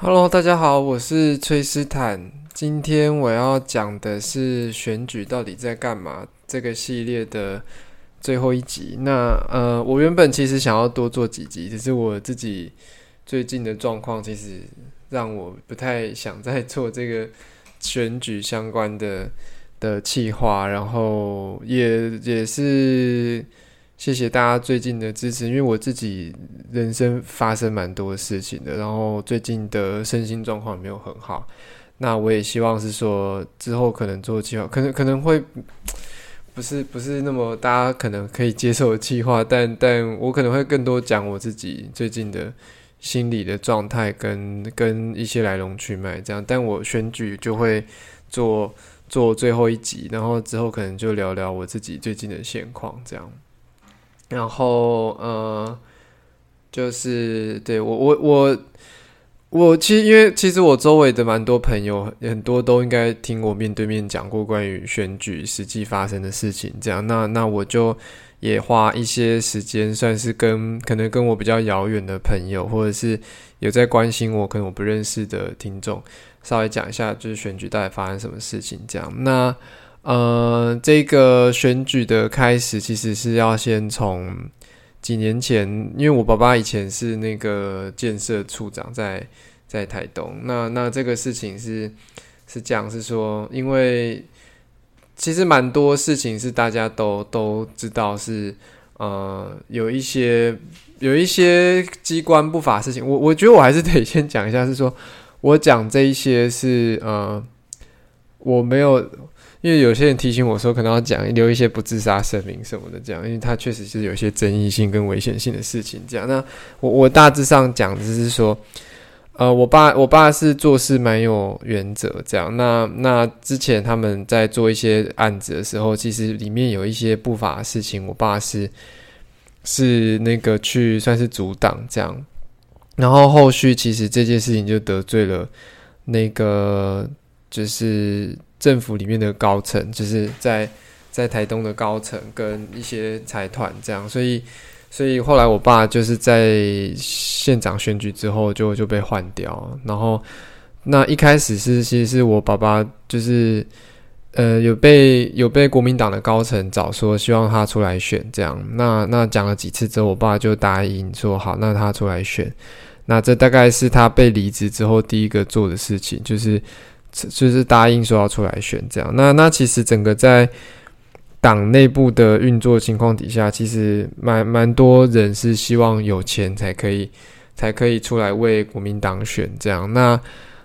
Hello，大家好，我是崔斯坦。今天我要讲的是选举到底在干嘛这个系列的最后一集。我原本其实想要多做几集，只是我自己最近的状况其实让我不太想再做这个选举相关的企划，然后也是谢谢大家最近的支持，因为我自己人生发生蛮多事情的，然后最近的身心状况没有很好。那我也希望是说之后可能做计划，可能会不是那么大家可能可以接受的计划，但我可能会更多讲我自己最近的心理的状态跟一些来龙去脉这样。但我选举就会做最后一集，然后之后可能就聊聊我自己最近的现况这样。然后就是对我其实我周围的蛮多朋友，很多都应该听我面对面讲过关于选举实际发生的事情这样。那我就也花一些时间，算是可能跟我比较遥远的朋友，或者是有在关心我可能我不认识的听众，稍微讲一下就是选举到底发生什么事情这样。这个选举的开始其实是要先从几年前，因为我爸爸以前是那个建设处长在台东。那这个事情是这样，是说因为其实蛮多事情是大家都知道是有一些机关不法事情。我觉得我还是得先讲一下，是说我讲这一些是我没有，因为有些人提醒我说可能要讲留一些不自杀声明什么的这样，因为它确实是有一些争议性跟危险性的事情这样。那我大致上讲的是说我爸是做事蛮有原则这样。那之前他们在做一些案子的时候，其实里面有一些不法的事情，我爸是那个去算是阻挡这样。然后后续其实这件事情就得罪了那个就是政府里面的高层，就是在台东的高层跟一些财团这样。所以后来我爸就是在县长选举之后就被换掉。然后那一开始其实是我爸爸就是有被国民党的高层找说希望他出来选这样。那讲了几次之后，我爸就答应说好，那他出来选。那这大概是他被离职之后第一个做的事情，就是答应说要出来选这样。那其实整个在党内部的运作情况底下，其实蛮多人是希望有钱才可以出来为国民党选这样。那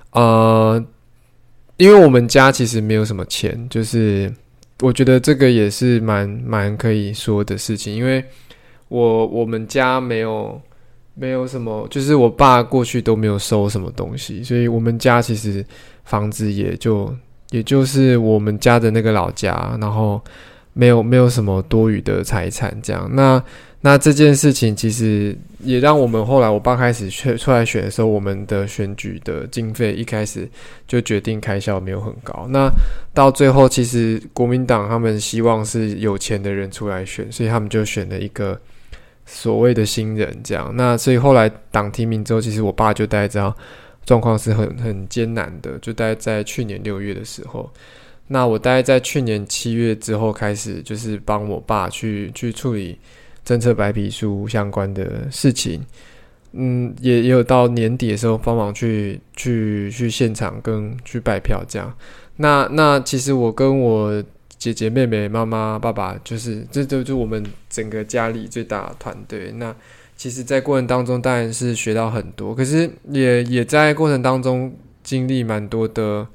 因为我们家其实没有什么钱，就是我觉得这个也是蛮可以说的事情，因为我们家没有什么，就是我爸过去都没有收什么东西，所以我们家其实房子也就是我们家的那个老家，然后没有什么多余的财产这样。那这件事情其实也让我们后来我爸开始出来选的时候，我们的选举的经费一开始就决定开销没有很高。那到最后其实国民党他们希望是有钱的人出来选，所以他们就选了一个所谓的新人这样。那所以后来党提名之后，其实我爸就大概知道状况是很艰难的，就大概在去年6月的时候。那我大概在去年7月之后开始，就是帮我爸去处理政策白皮书相关的事情。也有到年底的时候帮忙去现场跟去拜票这样。那其实我跟我姐姐妹妹妈妈爸爸，就是这就是我们整个家里最大的团队。那其实在过程当中当然是学到很多，可是也在过程当中经历蛮多的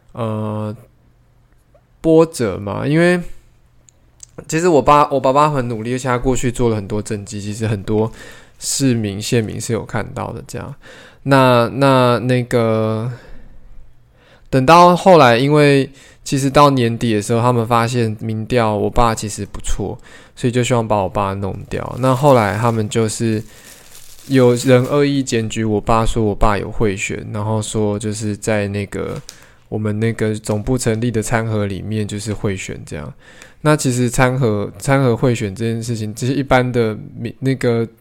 波折嘛。因为其实我爸爸很努力，而且他过去做了很多政绩，其实很多县民是有看到的这样。那个等到后来，因为其实到年底的时候，他们发现民调我爸其实不错，所以就希望把我爸弄掉。那后来他们就是有人恶意检举我爸，说我爸有贿选，然后说就是在那个我们那个总部成立的餐盒里面就是贿选这样。那其实餐盒贿选这件事情，这些一般的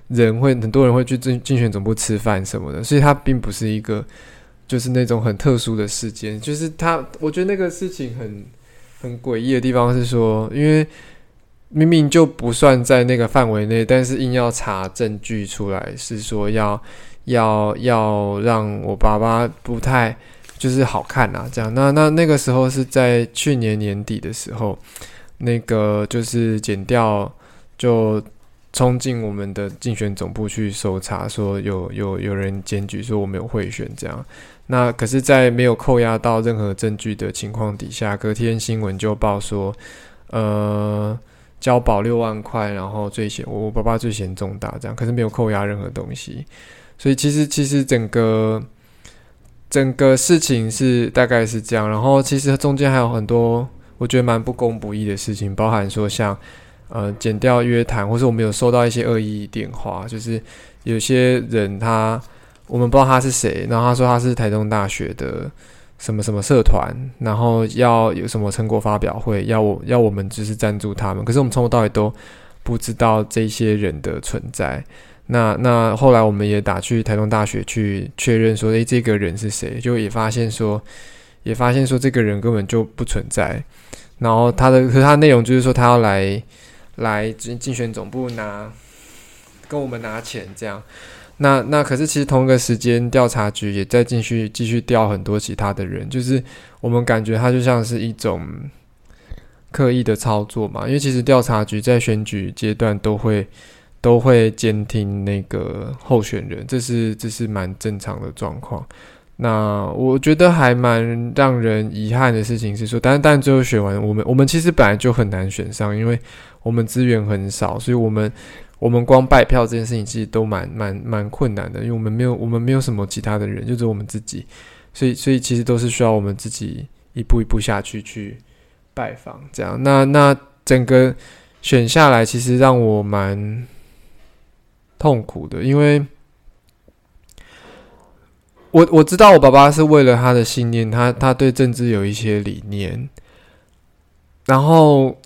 很多人会去竞选总部吃饭什么的，所以它并不是一个就是那种很特殊的事件。就是我觉得那个事情很诡异的地方是说，因为明明就不算在那个范围内，但是硬要查证据出来，是说要让我爸爸不太就是好看啊，这样。那个时候是在去年年底的时候，那个就是检调就冲进我们的竞选总部去搜查，说有人检举说我没有贿选这样。那可是，在没有扣押到任何证据的情况底下，隔天新闻就报说，交保6万块，然后我爸爸罪嫌重大这样，可是没有扣押任何东西。所以其实整个事情是大概是这样，然后其实中间还有很多我觉得蛮不公不义的事情，包含说像检调约谈，或是我们有收到一些恶意电话，就是有些人我们不知道他是谁，然后他说他是台东大学的什么什么社团，然后要有什么成果发表会，要我们就是赞助他们，可是我们从头到尾都不知道这些人的存在。那后来我们也打去台东大学去确认说，这个人是谁，就也发现说这个人根本就不存在。然后可是他内容就是说他要来竞选总部跟我们拿钱这样。那可是其实同一个时间，调查局也在继续调很多其他的人，就是我们感觉他就像是一种刻意的操作嘛，因为其实调查局在选举阶段都会监听那个候选人，这是蛮正常的状况。那我觉得还蛮让人遗憾的事情是说，但最后选完，我们其实本来就很难选上，因为我们资源很少，所以我们光拜票这件事情其实都蛮困难的，因为我们没有什么其他的人，就只有我们自己，所以其实都是需要我们自己一步一步下去拜访这样。那整个选下来，其实让我蛮痛苦的，因为我知道我爸爸是为了他的信念，他对政治有一些理念，然后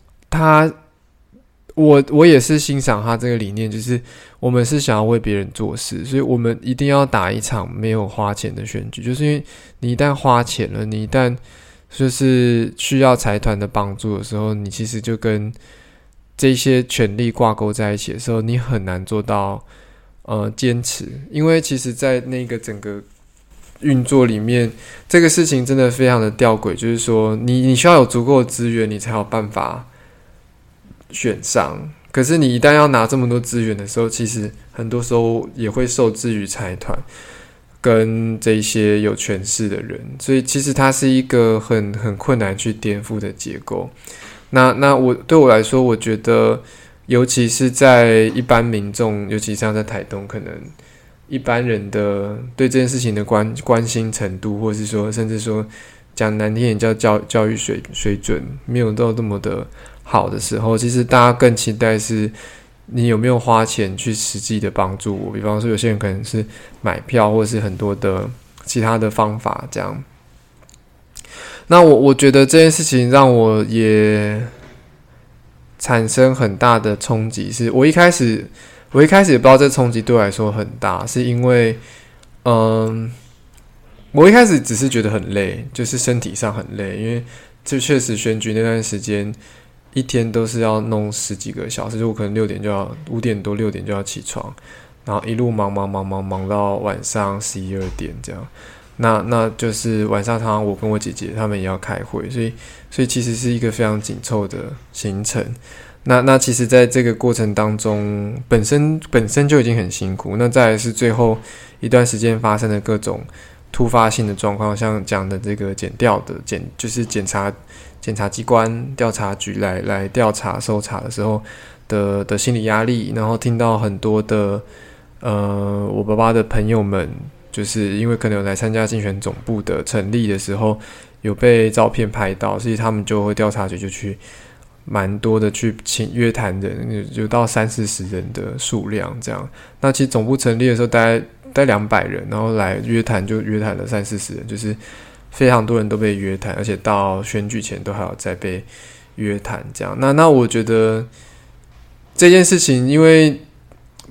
我也是欣赏他这个理念，就是我们是想要为别人做事，所以我们一定要打一场没有花钱的选举，就是因为你一旦花钱了，你一旦就是需要财团的帮助的时候，你其实就跟这些权利挂钩在一起的时候，你很难做到坚持，因为其实在那个整个运作里面，这个事情真的非常的吊诡，就是说你需要有足够的资源，你才有办法选上。可是你一旦要拿这么多资源的时候，其实很多时候也会受制于财团跟这些有权势的人，所以其实它是一个很困难去颠覆的结构。那对我来说，我觉得尤其是在一般民众，尤其像在台东，可能一般人的对这件事情的关心程度，或是说甚至说讲难听点叫教育水准没有到这么的好的时候，其实大家更期待是你有没有花钱去实际的帮助我，比方说有些人可能是买票，或是很多的其他的方法这样。那我觉得这件事情让我也产生很大的冲击，是我一开始也不知道这冲击对我来说很大，是因为我一开始只是觉得很累，就是身体上很累，因为就确实选举那段时间一天都是要弄10几个小时，就我可能5点多6点就要起床，然后一路忙到晚上11、12点这样。那就是晚上常常我跟我姐姐他们也要开会，所以其实是一个非常紧凑的行程。那其实在这个过程当中本身就已经很辛苦，那再来是最后一段时间发生的各种突发性的状况，像讲的这个检调的就是检察机关调查局来调查搜查的时候的心理压力，然后听到很多的我爸爸的朋友们，就是因为可能有来参加竞选总部的成立的时候有被照片拍到，所以他们就会调查局就去蛮多的去请约谈人，有到30-40人的数量这样。那其实总部成立的时候大概200人，然后来约谈就约谈了30-40人，就是非常多人都被约谈，而且到选举前都还有再被约谈这样。那我觉得这件事情因为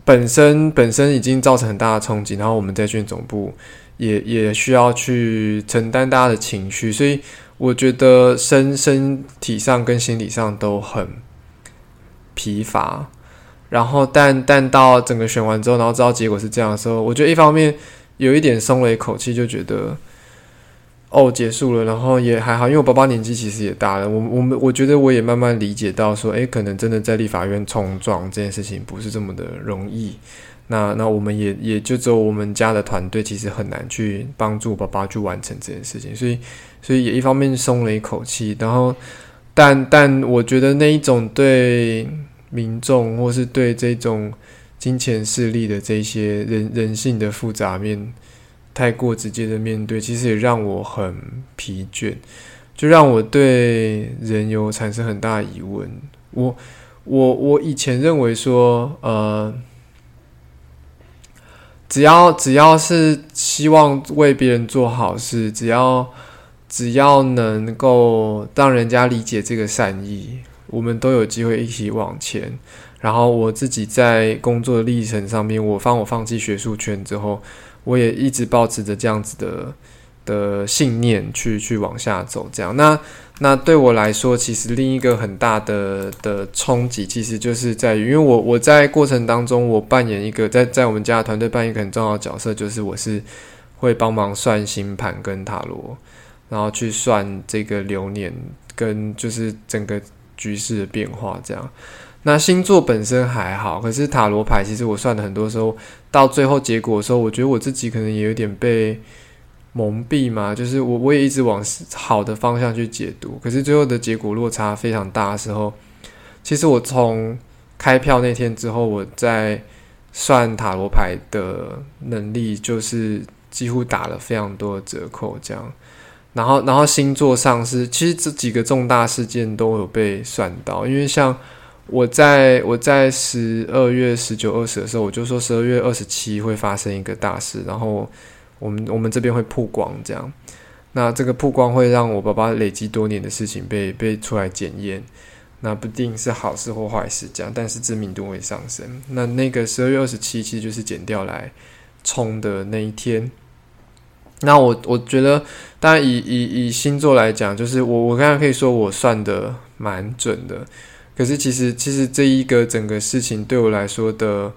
本身已经造成很大的冲击，然后我们在训练总部也需要去承担大家的情绪，所以我觉得身体上跟心理上都很疲乏。然后但到整个选完之后，然后知道结果是这样的时候，我觉得一方面有一点松了一口气，就觉得结束了，然后也还好，因为我爸爸年纪其实也大了，我觉得我也慢慢理解到说，可能真的在立法院冲撞这件事情不是这么的容易。那我们也就只有我们家的团队其实很难去帮助爸爸去完成这件事情，所以也一方面松了一口气，然后但我觉得那一种对民众或是对这种金钱势力的这些人性的复杂面太过直接的面对，其实也让我很疲倦，就让我对人有产生很大的疑问。我以前认为说只要是希望为别人做好事，只要能够让人家理解这个善意，我们都有机会一起往前。然后我自己在工作的历程上面，我放弃学术圈之后，我也一直抱持着这样子的信念去往下走。这样，那对我来说，其实另一个很大的冲击，其实就是在于，因为我在过程当中，我扮演一个在我们家的团队扮演一个很重要的角色，就是我是会帮忙算星盘跟塔罗，然后去算这个流年跟就是整个局势的变化这样。那星座本身还好，可是塔罗牌其实我算的很多时候到最后结果的时候，我觉得我自己可能也有点被蒙蔽嘛，就是我也一直往好的方向去解读，可是最后的结果落差非常大的时候，其实我从开票那天之后，我在算塔罗牌的能力就是几乎打了非常多的折扣这样。然后星座上是其实这几个重大事件都有被算到，因为像我在12月19、20的时候，我就说12月27会发生一个大事，然后我们这边会曝光这样。那这个曝光会让我爸爸累积多年的事情被出来检验，那不定是好事或坏事这样，但是知名度会上升。那个12月27其实就是检调来冲的那一天。那我觉得，当然以星座来讲，就是我刚才可以说我算的蛮准的。可是其实这一个整个事情对我来说的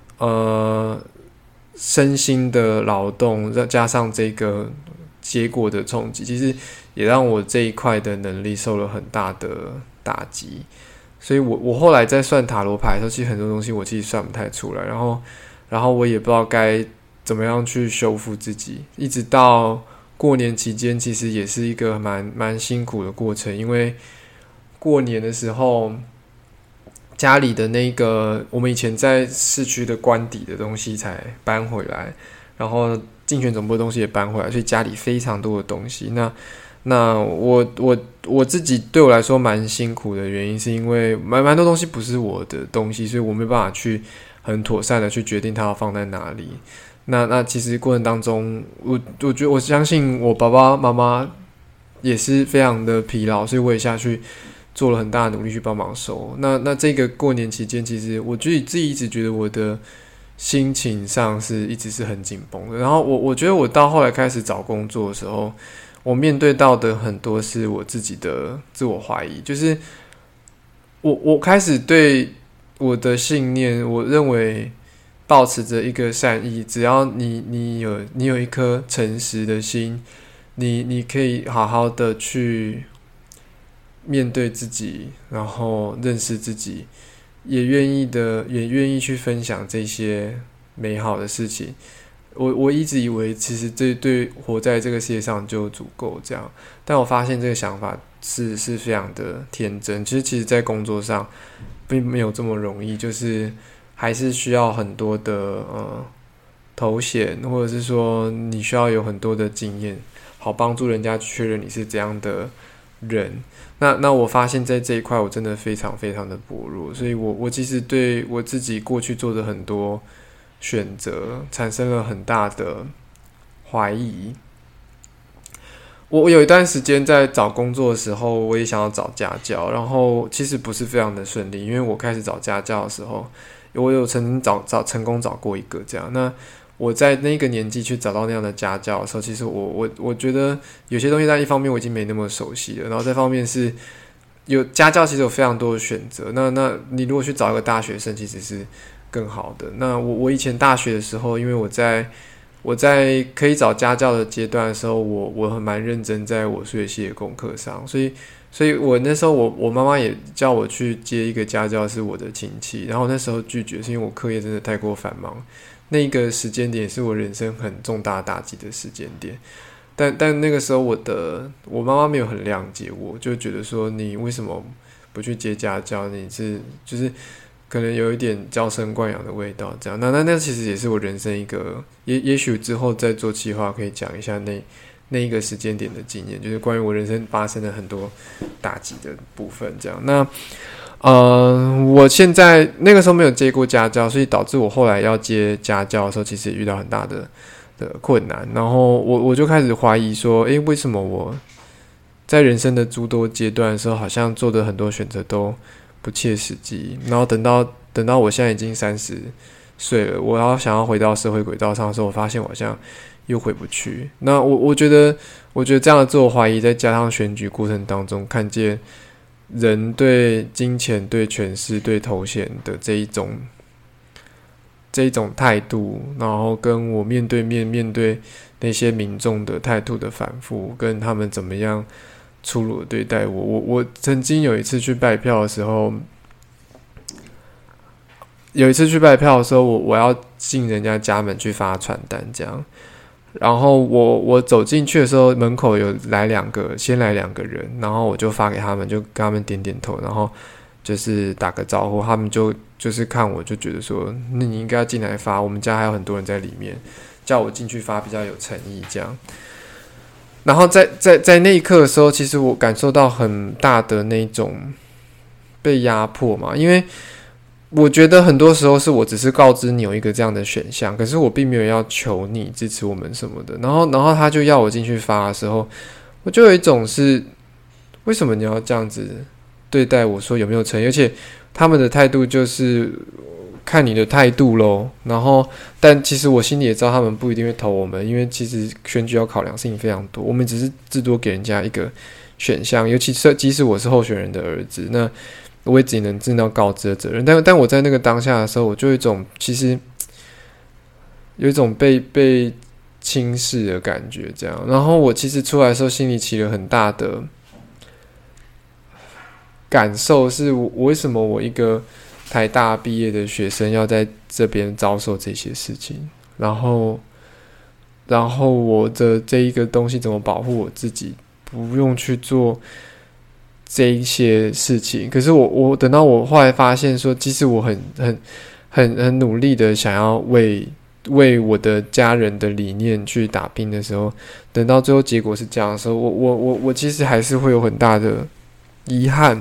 身心的劳动，再加上这个结果的冲击，其实也让我这一块的能力受了很大的打击。所以我后来在算塔罗牌的时候，其实很多东西我其实算不太出来，然后我也不知道该怎么样去修复自己，一直到过年期间，其实也是一个蛮辛苦的过程，因为过年的时候，家里的那个我们以前在市区的官邸的东西才搬回来，然后竞选总部的东西也搬回来，所以家里非常多的东西。那我自己对我来说蛮辛苦的原因，是因为蛮多东西不是我的东西，所以我没办法去很妥善的去决定它要放在哪里。那其实过程当中，我觉得我相信我爸爸妈妈也是非常的疲劳，所以我也下去做了很大的努力去帮忙收。那这个过年期间，其实我自己一直觉得我的心情上一直是很紧绷的。然后我觉得我到后来开始找工作的时候，我面对到的很多是我自己的自我怀疑，就是我开始对我的信念，我认为抱持着一个善意，只要你有一颗诚实的心，你可以好好的去面对自己，然后认识自己，也愿意去分享这些美好的事情。我一直以为其实这对活在这个世界上就足够这样，但我发现这个想法是非常的天真。其实在工作上并没有这么容易，就是还是需要很多的头衔，或者是说你需要有很多的经验，好帮助人家确认你是怎样的人。那我发现在这一块我真的非常非常的薄弱，所以我其实对我自己过去做的很多选择产生了很大的怀疑。我有一段时间在找工作的时候，我也想要找家教，然后其实不是非常的顺利，因为我开始找家教的时候， 我有曾经成功找过一个这样。那我在那个年纪去找到那样的家教的时候，其实我觉得有些东西在一方面我已经没那么熟悉了，然后再方面是有家教其实有非常多的选择。那你如果去找一个大学生，其实是更好的。那我以前大学的时候，因为我在可以找家教的阶段的时候，我很蛮认真在我数学系的功课上，所以我那时候我妈妈也叫我去接一个家教，是我的亲戚，然后那时候拒绝，是因为我课业真的太过繁忙，那个时间点是我人生很重大打击的时间点。但那个时候我妈妈没有很谅解我，就觉得说你为什么不去接家教？你就是可能有一点娇生惯养的味道，这样。那其实也是我人生一个，也许之后再做企划可以讲一下那一个时间点的经验，就是关于我人生发生了很多打击的部分，这样。那我现在那个时候没有接过家教，所以导致我后来要接家教的时候，其实也遇到很大的困难。然后我就开始怀疑说，为什么我在人生的诸多阶段的时候，好像做的很多选择都不切实际，然后等到我现在已经30岁了，我想要回到社会轨道上的时候，我发现我好像又回不去。那我觉得这样的自我怀疑，再加上选举过程当中看见人对金钱、对权势、对头衔的这一种态度，然后跟我面对那些民众的态度的反复，跟他们怎么样粗鲁的对待我曾经有一次去拜票的时候，我要进人家家门去发传单这样。然后我走进去的时候，门口先来两个人，然后我就发给他们，就跟他们点点头，然后就是打个招呼，他们就是看我就觉得说，那你应该要进来发，我们家还有很多人在里面，叫我进去发比较有诚意这样。然后在那一刻的时候，其实我感受到很大的那种被压迫嘛，因为我觉得很多时候是我只是告知你有一个这样的选项，可是我并没有要求你支持我们什么的。然后他就要我进去发的时候，我就有一种是为什么你要这样子对待我，说有没有诚意？而且他们的态度就是看你的态度咯。然后但其实我心里也知道他们不一定会投我们，因为其实选举要考量事情非常多，我们只是至多给人家一个选项，尤其是即使我是候选人的儿子，那我也只能尽到告知的责任。但我在那个当下的时候，我就有一种其实有一种被轻视的感觉这样。然后我其实出来的时候心里起了很大的感受，是我为什么我一个台大毕业的学生要在这边遭受这些事情，然后我的这一个东西怎么保护我自己，不用去做这一些事情。可是我等到我后来发现说，其实我很努力的想要为我的家人的理念去打拼的时候，等到最后结果是这样的时候，我其实还是会有很大的遗憾。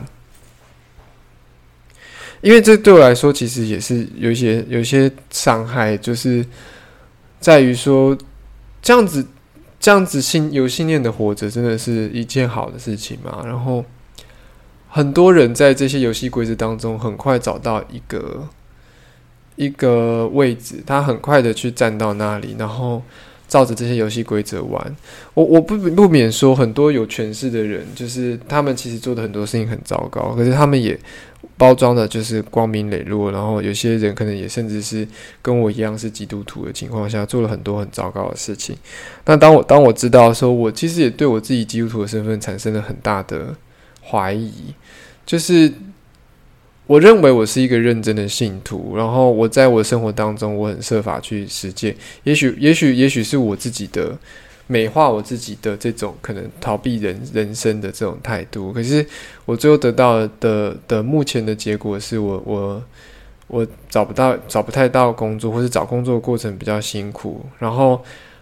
因为这对我来说其实也是有一些伤害，就是在于说这样子有信念的活着真的是一件好的事情嘛。然后很多人在这些游戏规则当中很快找到一个位置，他很快的去站到那里，然后照着这些游戏规则玩。我不免说很多有权势的人，就是他们其实做的很多事情很糟糕，可是他们也包装的就是光明磊落，然后有些人可能也甚至是跟我一样是基督徒的情况下，做了很多很糟糕的事情。那当我知道的时候，我其实也对我自己基督徒的身份产生了很大的怀疑，就是我认为我是一个认真的信徒，然后我在我的生活当中，我很设法去实践。也许是我自己的美化我自己的这种可能逃避人生的这种态度，可是我最后得到的目前的结果是我找不太到工作，或是找工作的过程比较辛苦，然后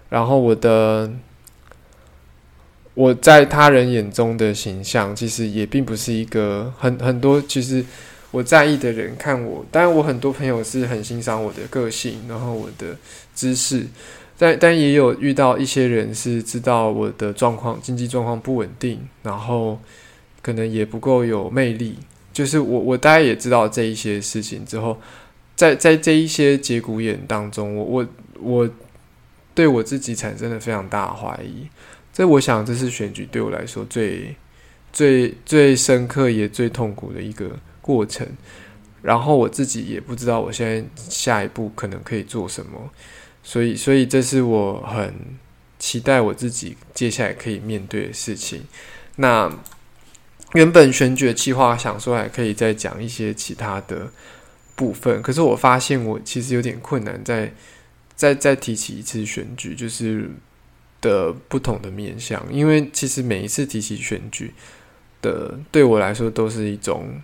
我在他人眼中的形象，其实也并不是一个很多其实我在意的人看我，当然我很多朋友是很欣赏我的个性，然后我的知识。但也有遇到一些人是知道我的经济状况不稳定，然后可能也不够有魅力，就是我大概也知道这一些事情之后， 在这一些节骨眼当中，我对我自己产生了非常大的怀疑。我想这是选举对我来说最深刻也最痛苦的一个过程。然后我自己也不知道我现在下一步可能可以做什么，所以这是我很期待我自己接下来可以面对的事情。那原本选举的计划想说还可以再讲一些其他的部分，可是我发现我其实有点困难再提起一次选举，就是的不同的面向，因为其实每一次提起选举的对我来说都是一种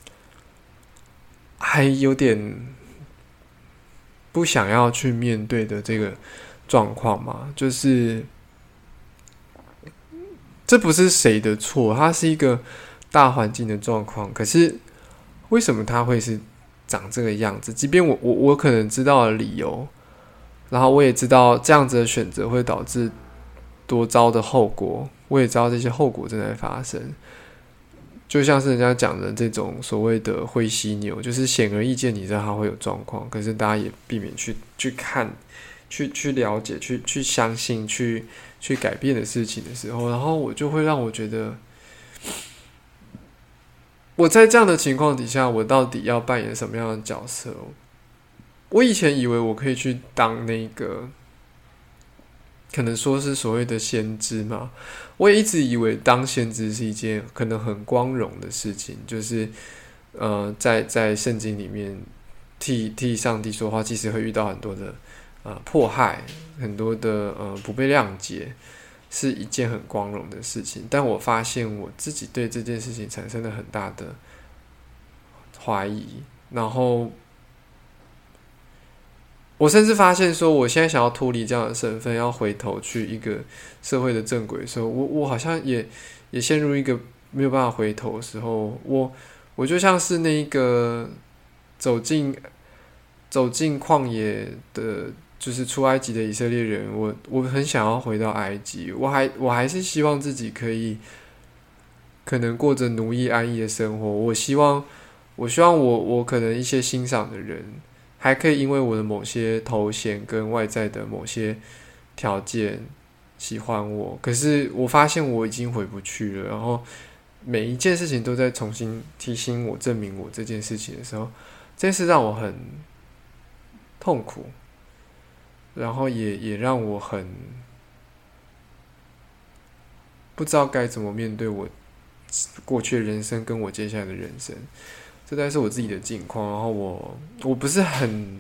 还有点不想要去面对的这个状况嘛，就是这不是谁的错，它是一个大环境的状况。可是为什么它会是长这个样子？即便我可能知道了理由，然后我也知道这样子的选择会导致多糟的后果，我也知道这些后果正在发生。就像是人家讲的这种所谓的灰犀牛，就是显而易见你知道它会有状况，可是大家也避免去看、去了解、去相信、去改变的事情的时候，然后我就会让我觉得，我在这样的情况底下，我到底要扮演什么样的角色？我以前以为我可以去当那个，可能说是所谓的先知嘛。我也一直以为当先知是一件可能很光荣的事情，就是在圣经里面替上帝说话，其实会遇到很多的迫害，很多的不被谅解，是一件很光荣的事情。但我发现我自己对这件事情产生了很大的怀疑，然后我甚至发现说，我现在想要脱离这样的身份，要回头去一个社会的正轨的时候，我好像也陷入一个没有办法回头的时候，我就像是那个走进旷野的，就是出埃及的以色列人，我很想要回到埃及，我还是希望自己可能过着奴役安逸的生活，我希望我可能一些欣赏的人。还可以因为我的某些头衔跟外在的某些条件喜欢我，可是我发现我已经回不去了，然后每一件事情都在重新提醒我、证明我这件事情的时候，这件事让我很痛苦，然后也让我很不知道该怎么面对我过去的人生跟我接下来的人生。这大概是我自己的境况，然后我不是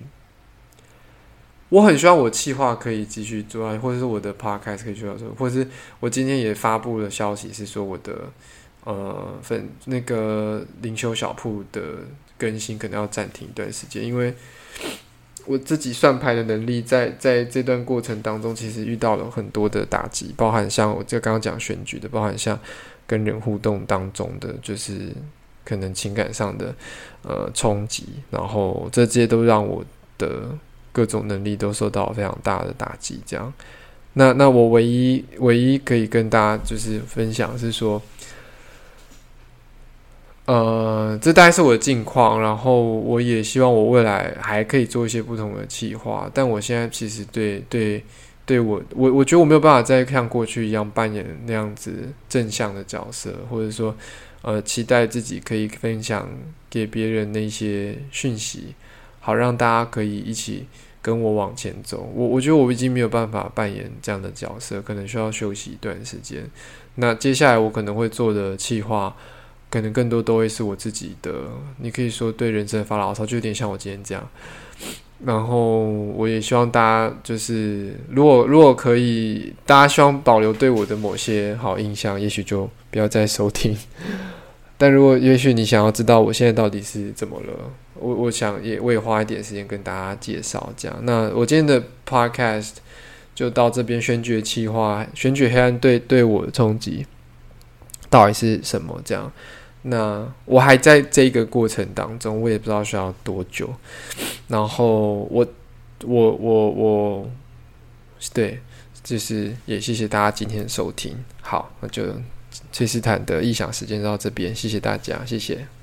我很希望我企划可以继续做，或者是我的 podcast 可以继续做，或者是我今天也发布了消息，是说我的那个灵修小铺的更新可能要暂停一段时间，因为我自己算牌的能力在这段过程当中，其实遇到了很多的打击，包含像我刚刚讲选举的，包含像跟人互动当中的，就是可能情感上的冲击，然后这些都让我的各种能力都受到非常大的打击。这样，那我唯一可以跟大家就是分享是说，这大概是我的近况，然后我也希望我未来还可以做一些不同的企划，但我现在其实对我觉得我没有办法再像过去一样扮演那样子正向的角色，或者说期待自己可以分享给别人那些讯息，好让大家可以一起跟我往前走。我觉得我已经没有办法扮演这样的角色，可能需要休息一段时间。那接下来我可能会做的企划，可能更多都会是我自己的，你可以说对人生的发牢骚，就有点像我今天这样。然后我也希望大家就是如果可以，大家希望保留对我的某些好印象，也许就不要再收听。但如果也许你想要知道我现在到底是怎么了，我想我也花一点时间跟大家介绍这样。那我今天的 podcast 就到这边，选举的企划，选举黑暗对我的冲击到底是什么这样。那我还在这个过程当中，我也不知道需要多久。然后我对，就是也谢谢大家今天的收听。好，那就崔斯坦的异想时间到这边，谢谢大家，谢谢。